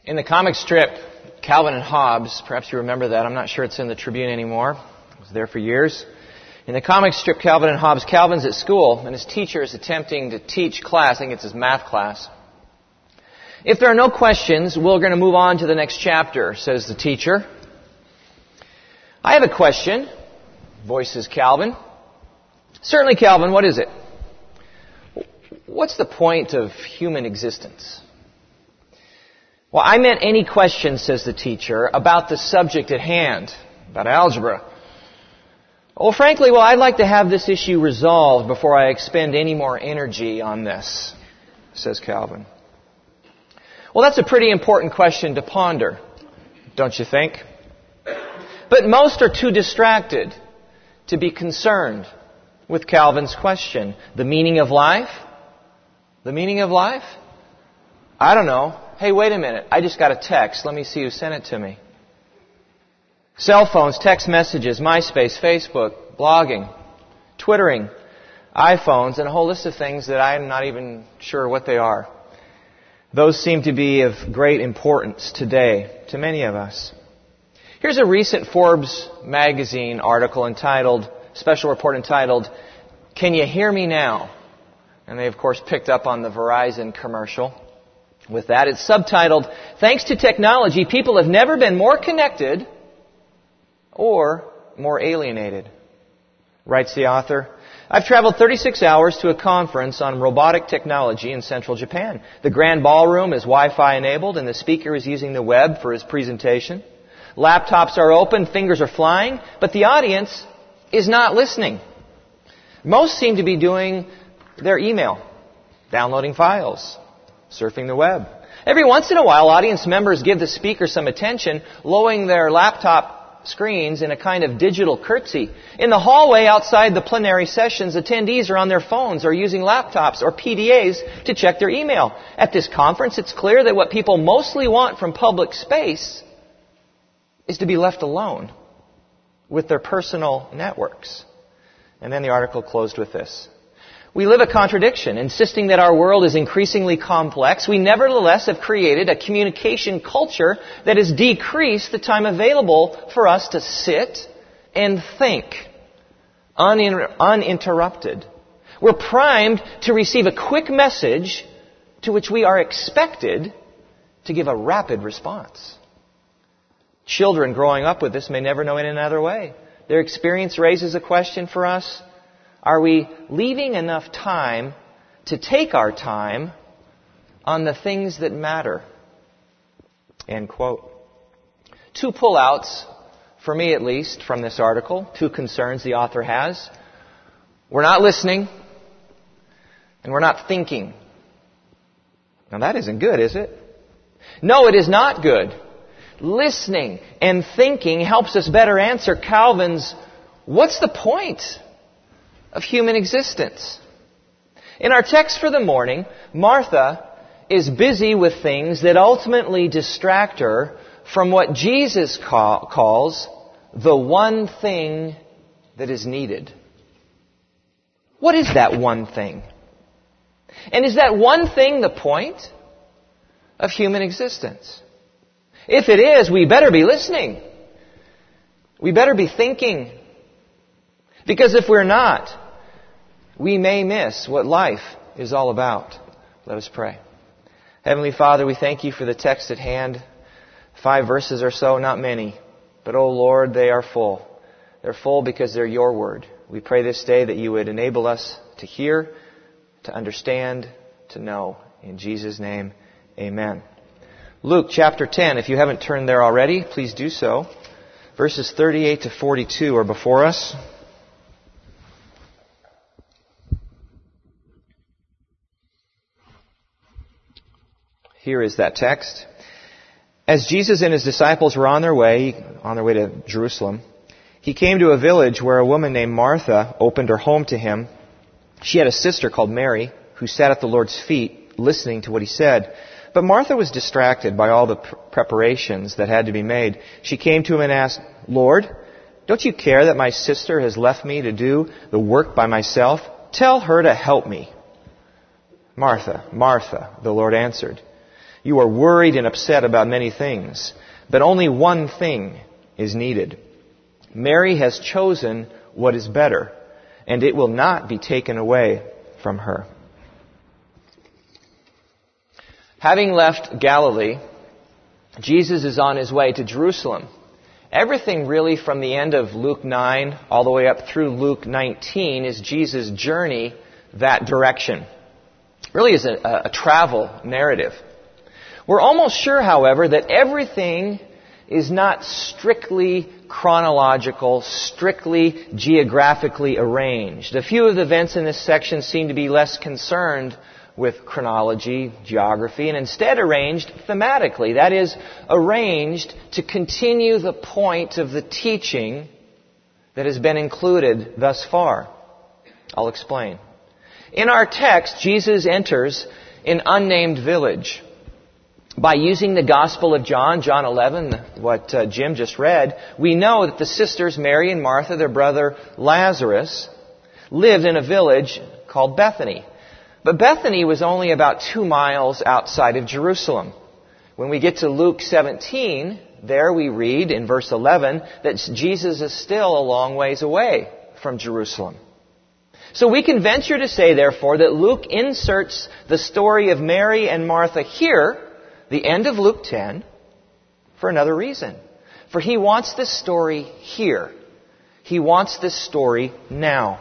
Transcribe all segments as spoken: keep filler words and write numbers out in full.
In the comic strip, Calvin and Hobbes, perhaps you remember that. I'm not sure it's in the Tribune anymore. It was there for years. In the comic strip, Calvin and Hobbes, Calvin's at school, and his teacher is attempting to teach class. I think it's his math class. If there are no questions, we're going to move on to the next chapter, says the teacher. I have a question, voices Calvin. Certainly, Calvin, what is it? What's the point of human existence? Well, I meant any question, says the teacher, about the subject at hand, about algebra. Well, frankly, well, I'd like to have this issue resolved before I expend any more energy on this, says Calvin. Well, that's a pretty important question to ponder, don't you think? But most are too distracted to be concerned with Calvin's question. The meaning of life? The meaning of life? I don't know. Hey, wait a minute. I just got a text. Let me see who sent it to me. Cell phones, text messages, MySpace, Facebook, blogging, Twittering, iPhones, and a whole list of things that I'm not even sure what they are. Those seem to be of great importance today to many of us. Here's a recent Forbes magazine article entitled, special report entitled, "Can You Hear Me Now?" And they, of course, picked up on the Verizon commercial. With that, it's subtitled, "Thanks to technology, people have never been more connected or more alienated." Writes the author, "I've traveled thirty-six hours to a conference on robotic technology in central Japan. The grand ballroom is Wi-Fi enabled and the speaker is using the web for his presentation. Laptops are open, fingers are flying, but the audience is not listening. Most seem to be doing their email, downloading files, surfing the web. Every once in a while, audience members give the speaker some attention, lowering their laptop screens in a kind of digital curtsy. In the hallway outside the plenary sessions, attendees are on their phones or using laptops or P D As to check their email. At this conference, it's clear that what people mostly want from public space is to be left alone with their personal networks." And then the article closed with this. "We live a contradiction, insisting that our world is increasingly complex. We nevertheless have created a communication culture that has decreased the time available for us to sit and think unin- uninterrupted. We're primed to receive a quick message to which we are expected to give a rapid response. Children growing up with this may never know in another way. Their experience raises a question for us. Are we leaving enough time to take our time on the things that matter?" End quote. Two pullouts, for me at least, from this article. Two concerns the author has. We're not listening, and we're not thinking. Now that isn't good, is it? No, it is not good. Listening and thinking helps us better answer Calvin's, what's the point of human existence? In our text for the morning, Martha is busy with things that ultimately distract her from what Jesus call, calls the one thing that is needed. What is that one thing? And is that one thing the point of human existence? If it is, we better be listening. We better be thinking. Because if we're not, we may miss what life is all about. Let us pray. Heavenly Father, we thank you for the text at hand. Five verses or so, not many. But, oh Lord, they are full. They're full because they're your word. We pray this day that you would enable us to hear, to understand, to know. In Jesus' name, amen. Luke chapter ten, if you haven't turned there already, please do so. Verses thirty-eight to forty-two are before us. Here is that text. As Jesus and his disciples were on their way, on their way to Jerusalem, he came to a village where a woman named Martha opened her home to him. She had a sister called Mary who sat at the Lord's feet listening to what he said. But Martha was distracted by all the preparations that had to be made. She came to him and asked, "Lord, don't you care that my sister has left me to do the work by myself? Tell her to help me." "Martha, Martha," the Lord answered, You are worried and upset about many things, but only one thing is needed. Mary has chosen what is better, and it will not be taken away from her. Having left Galilee, Jesus is on his way to Jerusalem. Everything really from the end of Luke nine all the way up through Luke nineteen is Jesus' journey that direction. It really is a, a travel narrative. We're almost sure, however, that everything is not strictly chronological, strictly geographically arranged. A few of the events in this section seem to be less concerned with chronology, geography, and instead arranged thematically. That is, arranged to continue the point of the teaching that has been included thus far. I'll explain. In our text, Jesus enters an unnamed village. By using the Gospel of John, John eleven, what uh, Jim just read, we know that the sisters Mary and Martha, their brother Lazarus, lived in a village called Bethany. But Bethany was only about two miles outside of Jerusalem. When we get to Luke seventeen, there we read in verse eleven that Jesus is still a long ways away from Jerusalem. So we can venture to say, therefore, that Luke inserts the story of Mary and Martha here, the end of Luke ten, for another reason. For he wants this story here. He wants this story now.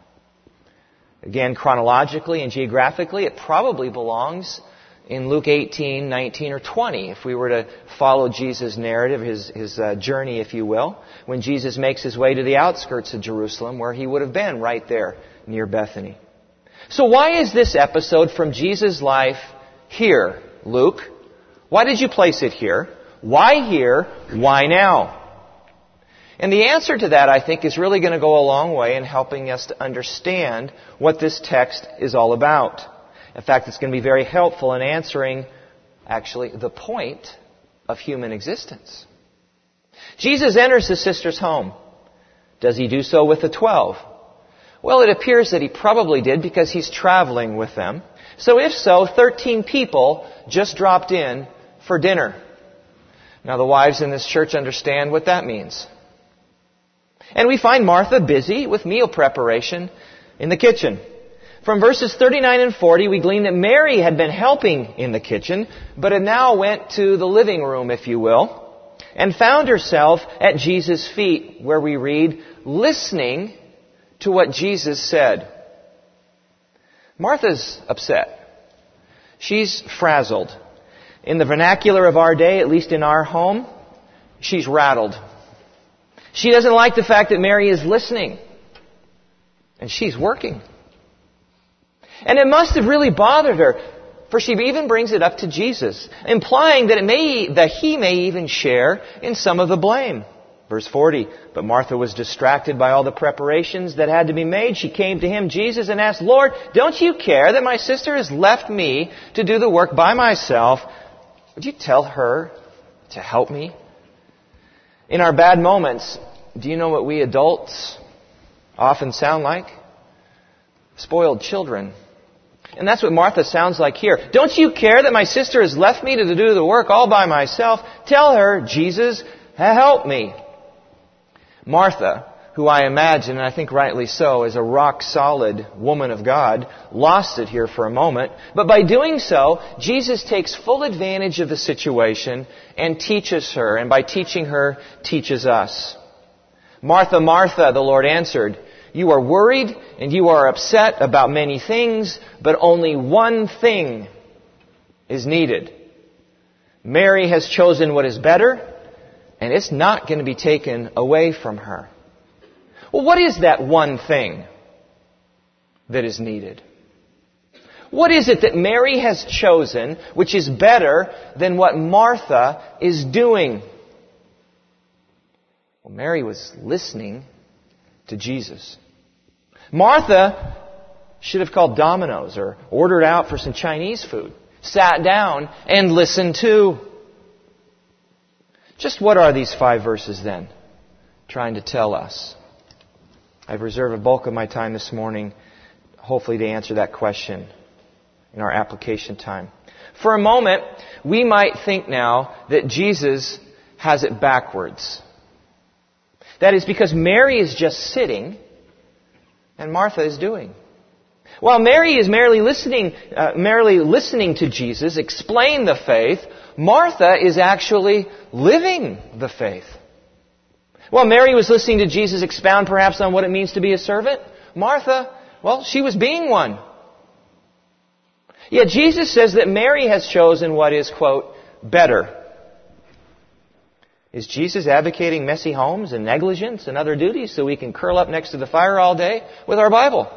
Again, chronologically and geographically, it probably belongs in Luke eighteen, nineteen, or twenty, if we were to follow Jesus' narrative, his, his uh, journey, if you will, when Jesus makes his way to the outskirts of Jerusalem, where he would have been right there near Bethany. So why is this episode from Jesus' life here, Luke? Why did you place it here? Why here? Why now? And the answer to that, I think, is really going to go a long way in helping us to understand what this text is all about. In fact, it's going to be very helpful in answering, actually, the point of human existence. Jesus enters his sister's home. Does he do so with the twelve? Well, it appears that he probably did because he's traveling with them. So if so, thirteen people just dropped in for dinner. Now, the wives in this church understand what that means. And we find Martha busy with meal preparation in the kitchen. From verses thirty-nine and forty, we glean that Mary had been helping in the kitchen, but had now went to the living room, if you will, and found herself at Jesus' feet, where we read, listening to what Jesus said. Martha's upset. She's frazzled. In the vernacular of our day, at least in our home, she's rattled. She doesn't like the fact that Mary is listening. And she's working. And it must have really bothered her, for she even brings it up to Jesus, implying that it may, that he may even share in some of the blame. Verse forty, but Martha was distracted by all the preparations that had to be made. She came to him, Jesus, and asked, Lord, don't you care that my sister has left me to do the work by myself? Would you tell her to help me? In our bad moments, do you know what we adults often sound like? Spoiled children. And that's what Martha sounds like here. Don't you care that my sister has left me to do the work all by myself? Tell her, Jesus, help me. Martha, who I imagine, and I think rightly so, is a rock-solid woman of God, lost it here for a moment. But by doing so, Jesus takes full advantage of the situation and teaches her. And by teaching her, teaches us. Martha, Martha, the Lord answered, you are worried and you are upset about many things, but only one thing is needed. Mary has chosen what is better, and it's not going to be taken away from her. Well, what is that one thing that is needed? What is it that Mary has chosen which is better than what Martha is doing? Well, Mary was listening to Jesus. Martha should have called Domino's or ordered out for some Chinese food, sat down and listened too. Just what are these five verses then trying to tell us? I've reserved a bulk of my time this morning, hopefully to answer that question in our application time. For a moment, we might think now that Jesus has it backwards. That is because Mary is just sitting and Martha is doing. While Mary is merely listening, uh, merely listening to Jesus explain the faith, Martha is actually living the faith. While Mary was listening to Jesus expound perhaps on what it means to be a servant, Martha, well, she was being one. Yet Jesus says that Mary has chosen what is, quote, better. Is Jesus advocating messy homes and negligence and other duties so we can curl up next to the fire all day with our Bible?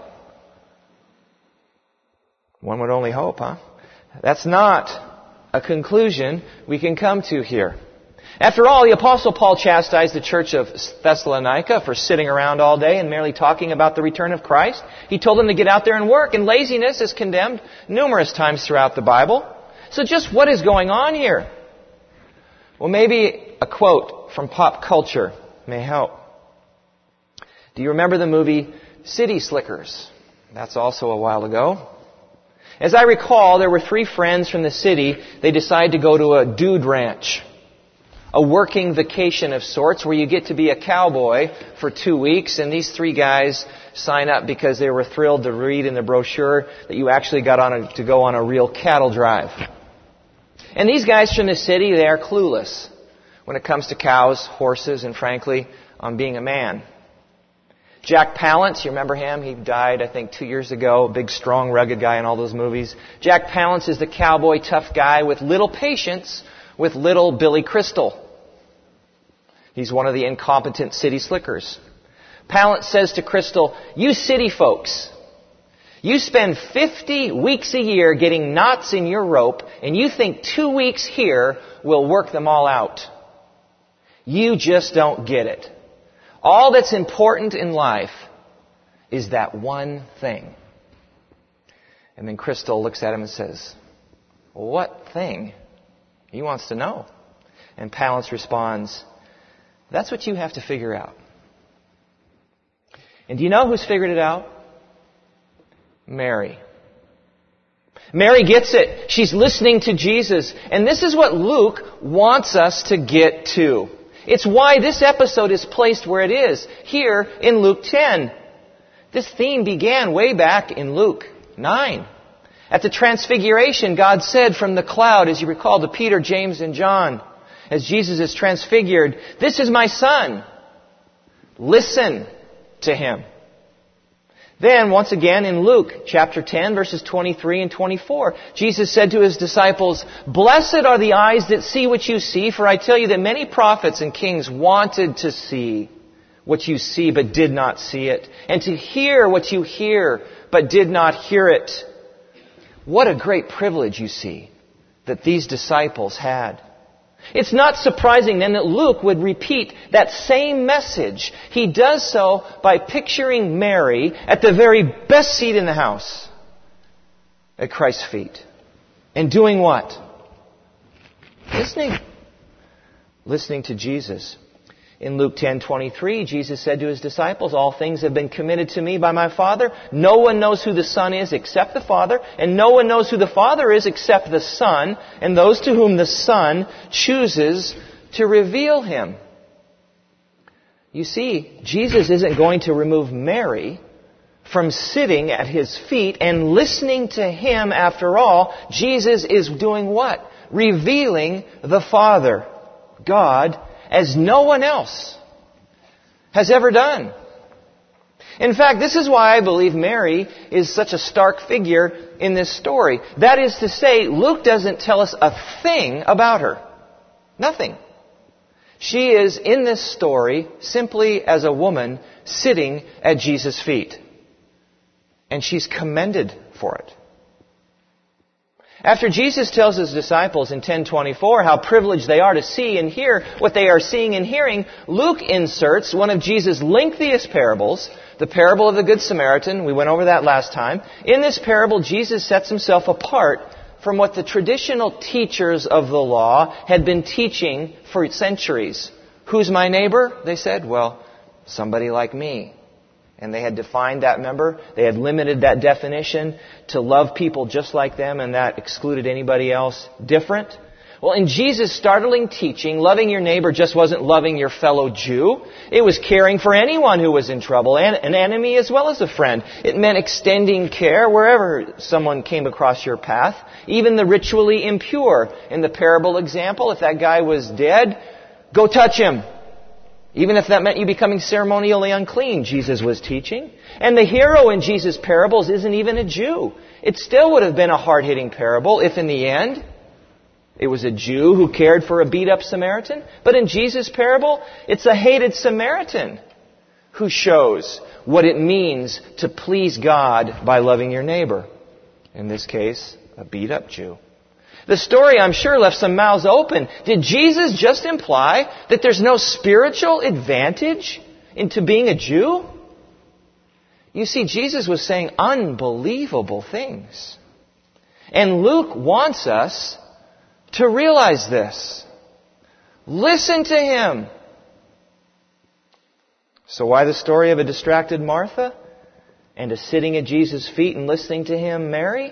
One would only hope, huh? That's not a conclusion we can come to here. After all, the Apostle Paul chastised the church of Thessalonica for sitting around all day and merely talking about the return of Christ. He told them to get out there and work, and laziness is condemned numerous times throughout the Bible. So just what is going on here? Well, maybe a quote from pop culture may help. Do you remember the movie City Slickers? That's also a while ago. As I recall, there were three friends from the city. They decided to go to a dude ranch, a working vacation of sorts where you get to be a cowboy for two weeks. And these three guys sign up because they were thrilled to read in the brochure that you actually got on a, to go on a real cattle drive. And these guys from the city, they are clueless when it comes to cows, horses, and frankly, on being a man. Jack Palance, you remember him? He died, I think, two years ago. Big, strong, rugged guy in all those movies. Jack Palance is the cowboy, tough guy with little patience with little Billy Crystal. He's one of the incompetent city slickers. Palance says to Crystal, "You city folks, you spend fifty weeks a year getting knots in your rope, and you think two weeks here will work them all out. You just don't get it. All that's important in life is that one thing." And then Crystal looks at him and says, "What thing?" He wants to know. And Palance responds, "That's what you have to figure out." And do you know who's figured it out? Mary. Mary gets it. She's listening to Jesus. And this is what Luke wants us to get to. It's why this episode is placed where it is, here in Luke ten. This theme began way back in Luke nine. At the Transfiguration, God said from the cloud, as you recall, to Peter, James, and John, as Jesus is transfigured, "This is my Son. Listen to Him." Then, once again, in Luke chapter ten, verses twenty-three and twenty-four, Jesus said to His disciples, "Blessed are the eyes that see what you see, for I tell you that many prophets and kings wanted to see what you see, but did not see it, and to hear what you hear, but did not hear it." What a great privilege, you see, that these disciples had. It's not surprising then that Luke would repeat that same message. He does so by picturing Mary at the very best seat in the house, at Christ's feet. And doing what? Listening. Listening to Jesus. In Luke ten twenty-three, Jesus said to His disciples, "All things have been committed to me by my Father. No one knows who the Son is except the Father, and no one knows who the Father is except the Son, and those to whom the Son chooses to reveal Him." You see, Jesus isn't going to remove Mary from sitting at His feet and listening to Him after all. Jesus is doing what? Revealing the Father, God, as no one else has ever done. In fact, this is why I believe Mary is such a stark figure in this story. That is to say, Luke doesn't tell us a thing about her. Nothing. She is in this story simply as a woman sitting at Jesus' feet. And she's commended for it. After Jesus tells His disciples in ten twenty-four how privileged they are to see and hear what they are seeing and hearing, Luke inserts one of Jesus' lengthiest parables, the parable of the Good Samaritan. We went over that last time. In this parable, Jesus sets Himself apart from what the traditional teachers of the law had been teaching for centuries. Who's my neighbor? They said. Well, somebody like me. And they had defined that, remember? They had limited that definition to love people just like them, and that excluded anybody else different. Well, in Jesus' startling teaching, loving your neighbor just wasn't loving your fellow Jew. It was caring for anyone who was in trouble, and an enemy as well as a friend. It meant extending care wherever someone came across your path, even the ritually impure. In the parable example, if that guy was dead, go touch him. Even if that meant you becoming ceremonially unclean, Jesus was teaching. And the hero in Jesus' parables isn't even a Jew. It still would have been a hard-hitting parable if in the end it was a Jew who cared for a beat-up Samaritan. But in Jesus' parable, it's a hated Samaritan who shows what it means to please God by loving your neighbor. In this case, a beat-up Jew. The story, I'm sure, left some mouths open. Did Jesus just imply that there's no spiritual advantage into being a Jew? You see, Jesus was saying unbelievable things. And Luke wants us to realize this. Listen to him. So why the story of a distracted Martha and a sitting at Jesus' feet and listening to him, Mary?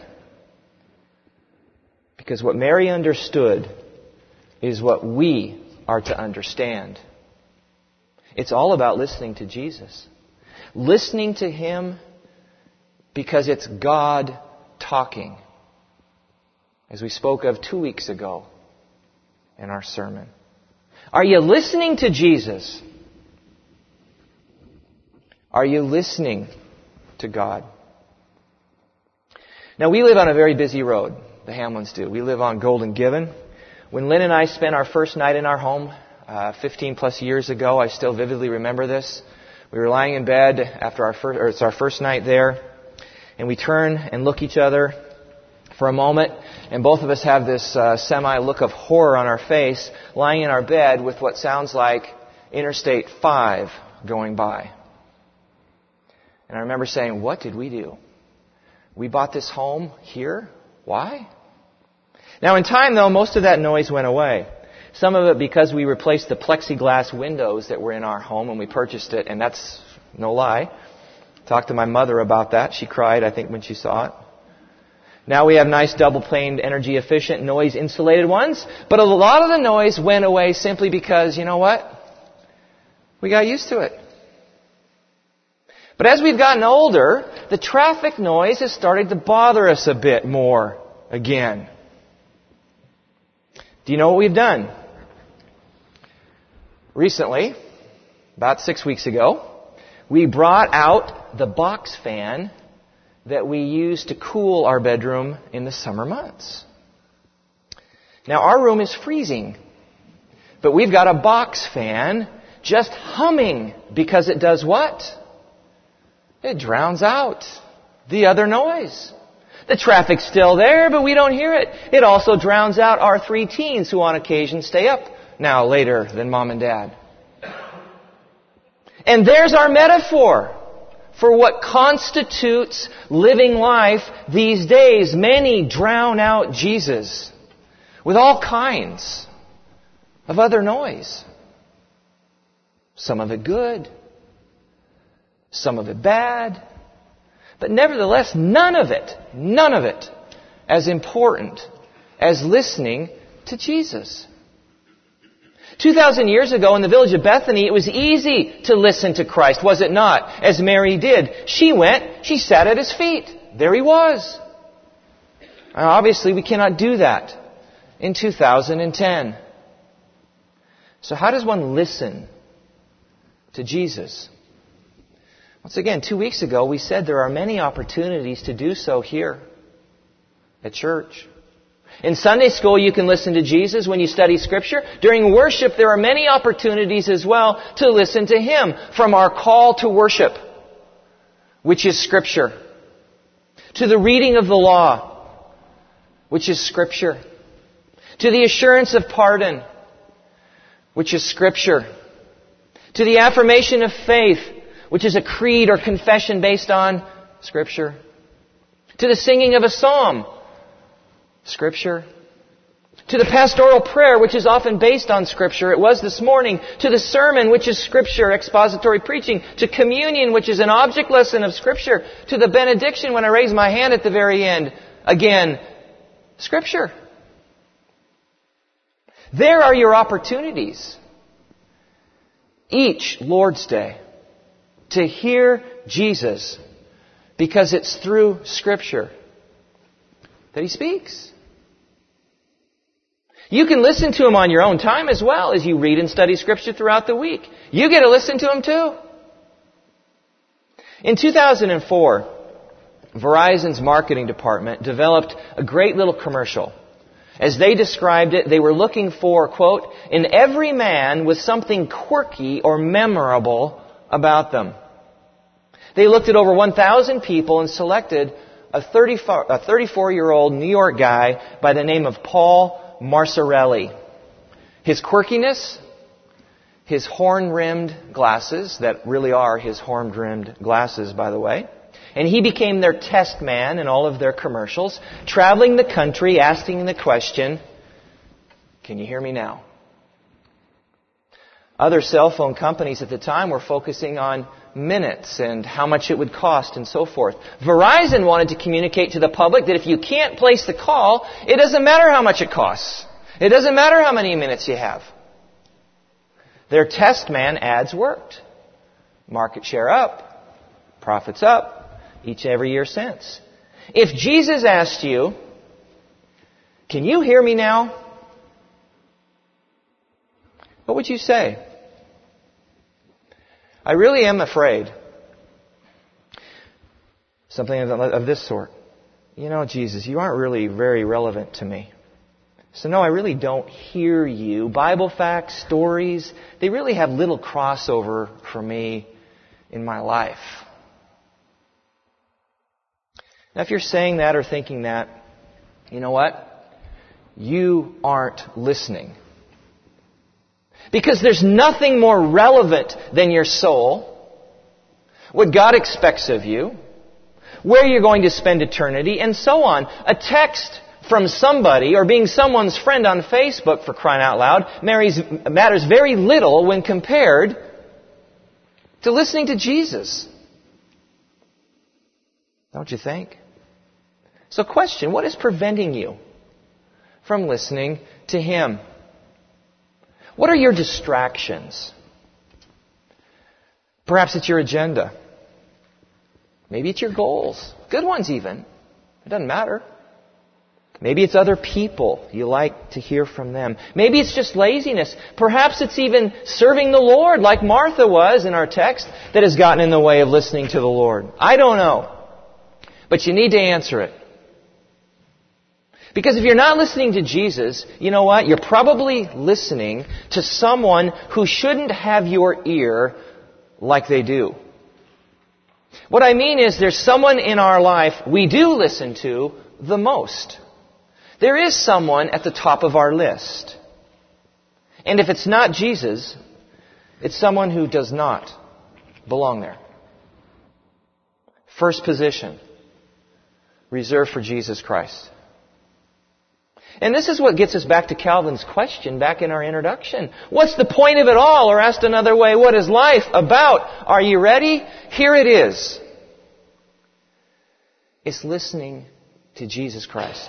Because what Mary understood is what we are to understand. It's all about listening to Jesus. Listening to him because it's God talking. As we spoke of two weeks ago in our sermon. Are you listening to Jesus? Are you listening to God? Now, we live on a very busy road. The Hamlins do. We live on Golden Gibbon. When Lynn and I spent our first night in our home uh, fifteen plus years ago, I still vividly remember this. We were lying in bed after our first, or it's our first night there, and we turn and look each other for a moment, and both of us have this uh, semi look of horror on our face, lying in our bed with what sounds like Interstate five going by. And I remember saying, "What did we do? We bought this home here? Why?" Now, in time, though, most of that noise went away. Some of it because we replaced the plexiglass windows that were in our home when we purchased it, and that's no lie. Talked to my mother about that. She cried, I think, when she saw it. Now we have nice double-planed, energy-efficient, noise-insulated ones, but a lot of the noise went away simply because, you know what? We got used to it. But as we've gotten older, the traffic noise has started to bother us a bit more again. Do you know what we've done? Recently, about six weeks ago, we brought out the box fan that we use to cool our bedroom in the summer months. Now, our room is freezing, but we've got a box fan just humming because it does what? It drowns out the other noise. The traffic's still there, but we don't hear it. It also drowns out our three teens who on occasion stay up now later than mom and dad. And there's our metaphor for what constitutes living life these days. Many drown out Jesus with all kinds of other noise. Some of it good, some of it bad, but nevertheless, none of it, none of it as important as listening to Jesus. Two thousand years ago in the village of Bethany, it was easy to listen to Christ, was it not? As Mary did. She went, she sat at his feet. There he was. Now, obviously, we cannot do that in two thousand ten. So how does one listen to Jesus? Once again, two weeks ago, we said there are many opportunities to do so here at church. In Sunday school, you can listen to Jesus when you study Scripture. During worship, there are many opportunities as well to listen to Him, from our call to worship, which is Scripture, to the reading of the law, which is Scripture, to the assurance of pardon, which is Scripture, to the affirmation of faith, which is a creed or confession based on Scripture, to the singing of a psalm, Scripture, To the pastoral prayer, which is often based on Scripture, it was this morning. To the sermon, which is Scripture, expository preaching. To communion, which is an object lesson of Scripture. To the benediction, when I raise my hand at the very end, again, Scripture. There are your opportunities, each Lord's Day, to hear Jesus, because it's through Scripture that He speaks. You can listen to Him on your own time as well as you read and study Scripture throughout the week. You get to listen to Him too. In two thousand four, Verizon's marketing department developed a great little commercial. As they described it, they were looking for, quote, "in every man with something quirky or memorable about them." They looked at over one thousand people and selected a thirty-four-year-old New York guy by the name of Paul Marcirelli. His quirkiness, his horn-rimmed glasses, that really are his horn-rimmed glasses, by the way. And he became their test man in all of their commercials, traveling the country, asking the question, "Can you hear me now?" Other cell phone companies at the time were focusing on minutes and how much it would cost and so forth. Verizon wanted to communicate to the public that if you can't place the call, it doesn't matter how much it costs. It doesn't matter how many minutes you have. Their test man ads worked. Market share up, profits up, each and every year since. If Jesus asked you, "Can you hear me now?" what would you say? I really am afraid. Something of, of this sort. "You know, Jesus, you aren't really very relevant to me. So no, I really don't hear you. Bible facts, stories, they really have little crossover for me in my life." Now, if you're saying that or thinking that, you know what? You aren't listening. Because there's nothing more relevant than your soul, what God expects of you, where you're going to spend eternity, and so on. A text from somebody or being someone's friend on Facebook, for crying out loud, matters very little when compared to listening to Jesus. Don't you think? So question, what is preventing you from listening to Him? What are your distractions? Perhaps it's your agenda. Maybe it's your goals. Good ones even. It doesn't matter. Maybe it's other people. You like to hear from them. Maybe it's just laziness. Perhaps it's even serving the Lord, like Martha was in our text, that has gotten in the way of listening to the Lord. I don't know. But you need to answer it. Because if you're not listening to Jesus, you know what? You're probably listening to someone who shouldn't have your ear like they do. What I mean is there's someone in our life we do listen to the most. There is someone at the top of our list. And if it's not Jesus, it's someone who does not belong there. First position, reserved for Jesus Christ. And this is what gets us back to Calvin's question back in our introduction. What's the point of it all? Or asked another way, what is life about? Are you ready? Here it is. It's listening to Jesus Christ.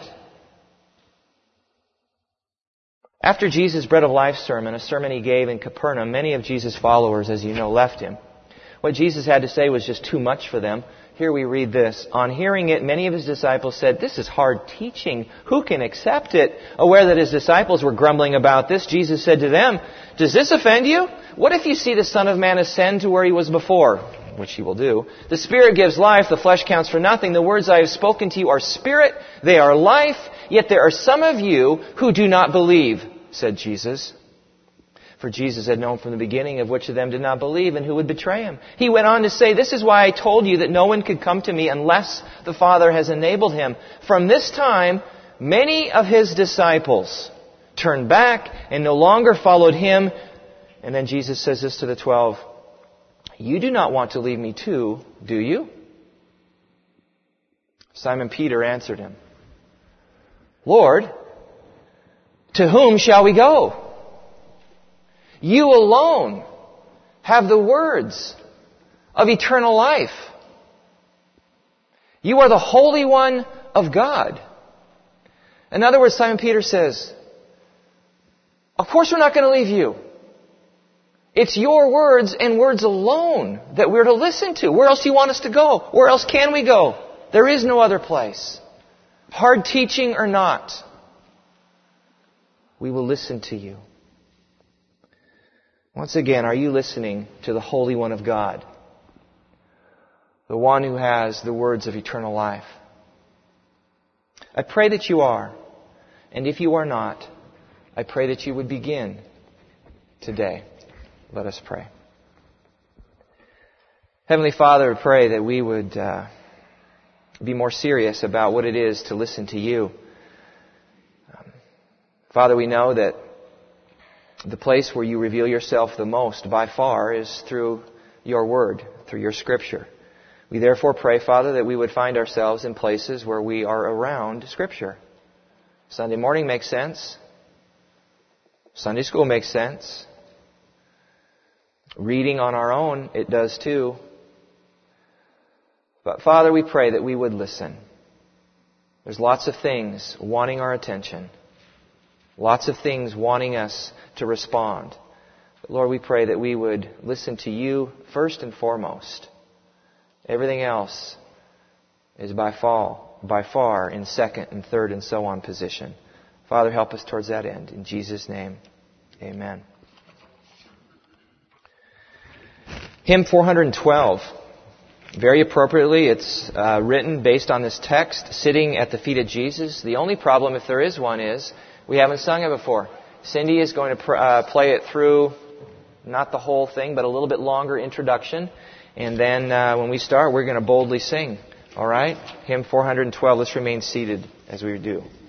After Jesus' Bread of Life sermon, a sermon He gave in Capernaum, many of Jesus' followers, as you know, left Him. What Jesus had to say was just too much for them. Here we read this. On hearing it, many of His disciples said, "This is hard teaching. Who can accept it?" Aware that His disciples were grumbling about this, Jesus said to them, "Does this offend you? What if you see the Son of Man ascend to where He was before?" Which He will do. "The Spirit gives life. The flesh counts for nothing. The words I have spoken to you are spirit. They are life. Yet there are some of you who do not believe," said Jesus. For Jesus had known from the beginning of which of them did not believe and who would betray Him. He went on to say, "This is why I told you that no one could come to me unless the Father has enabled him." From this time, many of His disciples turned back and no longer followed Him. And then Jesus says this to the twelve, "You do not want to leave me too, do you?" Simon Peter answered Him, "Lord, to whom shall we go? You alone have the words of eternal life. You are the Holy One of God. In other words, Simon Peter says, of course we're not going to leave you. It's your words and words alone that we're to listen to. Where else do you want us to go? Where else can we go? There is no other place. Hard teaching or not, we will listen to you. Once again, are you listening to the Holy One of God? The one who has the words of eternal life? I pray that you are. And if you are not, I pray that you would begin today. Let us pray. Heavenly Father, I pray that we would uh, be more serious about what it is to listen to you. Um, Father, we know that the place where you reveal yourself the most by far is through your word, through your scripture. We therefore pray, Father, that we would find ourselves in places where we are around Scripture. Sunday morning makes sense. Sunday school makes sense. Reading on our own, it does too. But Father, we pray that we would listen. There's lots of things wanting our attention. Lots of things wanting us to respond. But Lord, we pray that we would listen to you first and foremost. Everything else is by far, by far in second and third and so on position. Father, help us towards that end. In Jesus' name, amen. Hymn four twelve. Very appropriately, it's uh, written based on this text, sitting at the feet of Jesus. The only problem, if there is one, is we haven't sung it before. Cindy is going to pr- uh, play it through, not the whole thing, but a little bit longer introduction. And then uh, when we start, we're going to boldly sing. All right? Hymn four twelve. Let's remain seated as we do.